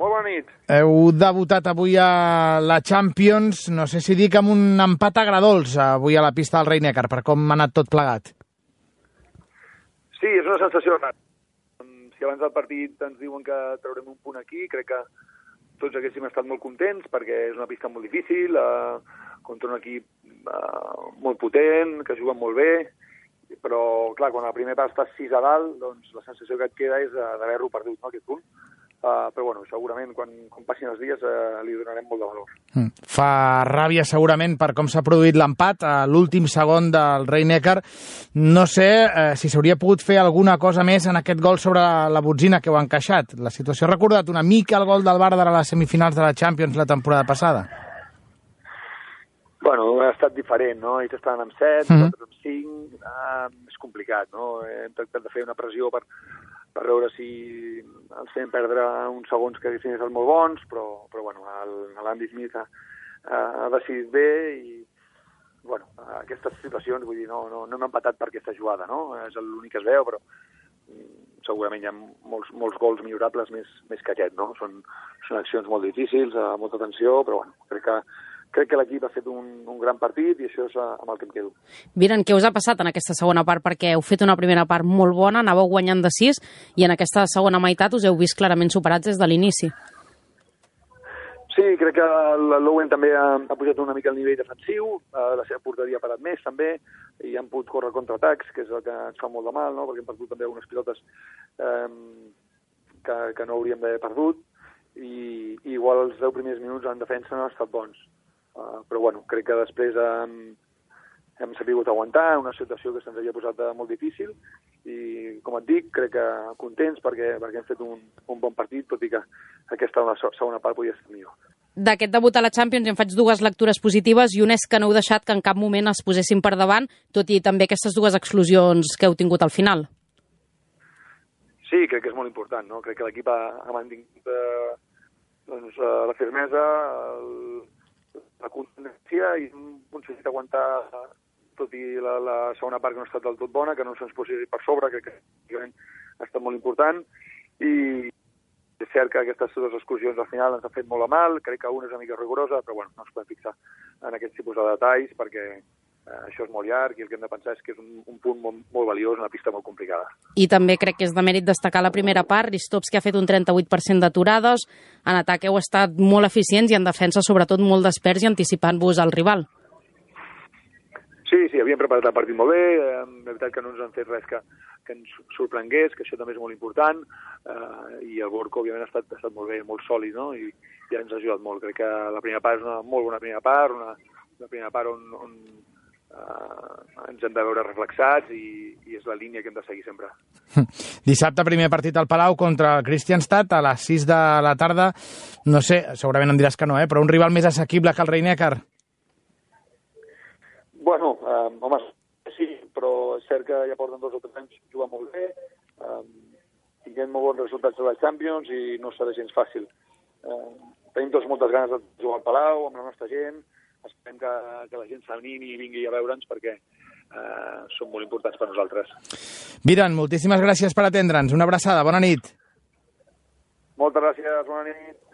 Molt bona nit. Heu debutat avui a la Champions, no sé si dic amb un empat agredolç avui a la pista del Rhein-Neckar, per com ha anat tot plegat. Sí, és una sensació rara. Si abans del partit ens diuen que traurem un punt aquí, crec que tots haguéssim estat molt contents, perquè és una pista molt difícil, contra un equip molt potent, que juguen molt bé, però, clar, quan a la primera part estàs 6 a dalt, doncs la sensació que et queda és d'haver-lo perdut, no, aquest punt. Però, bueno, segurament, quan passin els dies, li donarem molt de valor. Fa ràbia, segurament, per com s'ha produït l'empat a l'últim segon del Rhein-Neckar. No sé si s'hauria pogut fer alguna cosa més en aquest gol sobre la botzina que heu encaixat. La situació ha recordat una mica el gol del Vardar a les semifinals de la Champions la temporada passada. Bueno, ha estat diferent, no? Ells estaven amb 7, nosaltres amb 5, és complicat, no? Hem tractat de fer una pressió per veure si ens fem perdre uns segons que haguessin estat molt bons, però bueno, l'Andy Smith ha decidit bé i, bueno, aquestes situacions, vull dir, no hem empatat per aquesta jugada, no? És l'únic que es veu, però segurament hi ha molts gols millorables més que aquest, no? Són accions molt difícils, molta tensió, però bueno, crec que l'equip ha fet un gran partit i això és amb el que em quedo. Viren, què us ha passat en aquesta segona part? Perquè heu fet una primera part molt bona, anàveu guanyant de 6 i en aquesta segona meitat us heu vist clarament superats des de l'inici. Sí, crec que l'Owen també ha pujat una mica el nivell defensiu, la seva porteria ha parat més també, i han pogut córrer contraatacs, que és el que ens fa molt de mal, no? Perquè hem perdut també algunes pilotes que no hauríem d'haver perdut, i igual els 10 primers minuts en defensa no han estat bons. Però bueno, crec que després hem sabut aguantar una situació que se'ns havia posat molt difícil i, com et dic, crec que contents perquè hem fet un bon partit, tot i que aquesta segona part podia ser millor. D'aquest debut a la Champions em faig dues lectures positives i una és que no heu deixat que en cap moment es posessin per davant, tot i també aquestes dues exclusions que heu tingut al final. Sí, crec que és molt important, no? Crec que l'equip ha mantingut la fermesa, la contundència i hem aconseguit aguantar, tot i la segona part que no ha estat del tot bona, que no se'ns posi per sobre, crec que ha estat molt important, i és cert que aquestes dues excursions al final ens han fet molt a mal, crec que una és una mica rigorosa, però bueno, no ens podem fixar en aquests tipus de detalls perquè això és molt llarg i el que hem de pensar és que és un punt molt valiós, una pista molt complicada. I també crec que és de mèrit destacar la primera part, Ristovski ha fet un 38% d'aturades, en atac heu estat molt eficients i en defensa sobretot molt desperts i anticipant-vos al rival. Sí, havíem preparat el partit molt bé, la veritat que no ens han fet res que ens sorprengués, que això també és molt important, i el Borco, òbviament, ha estat molt bé, molt sòlid, no? I ja ens ha ajudat molt. Crec que la primera part és una molt bona primera part, una primera part on ens hem de veure reflexats i és la línia que hem de seguir sempre. Dissabte, primer partit al Palau contra el Kristianstad a les 6 de la tarda. No sé, segurament em diràs que no, però un rival més assequible que el Rhein-Neckar? Bueno, home, sí, però és cert que ja porten 2 o 3 anys jugant molt bé, tinguem molt bons resultats a la Champions i no serà gens fàcil. Tenim tots moltes ganes de jugar al Palau amb la nostra gent, esperem que la gent s'animi i vingui a veure'ns perquè són molt importants per nosaltres. Viren, moltíssimes gràcies per atendre'ns. Una abraçada, bona nit. Moltes gràcies, bona nit.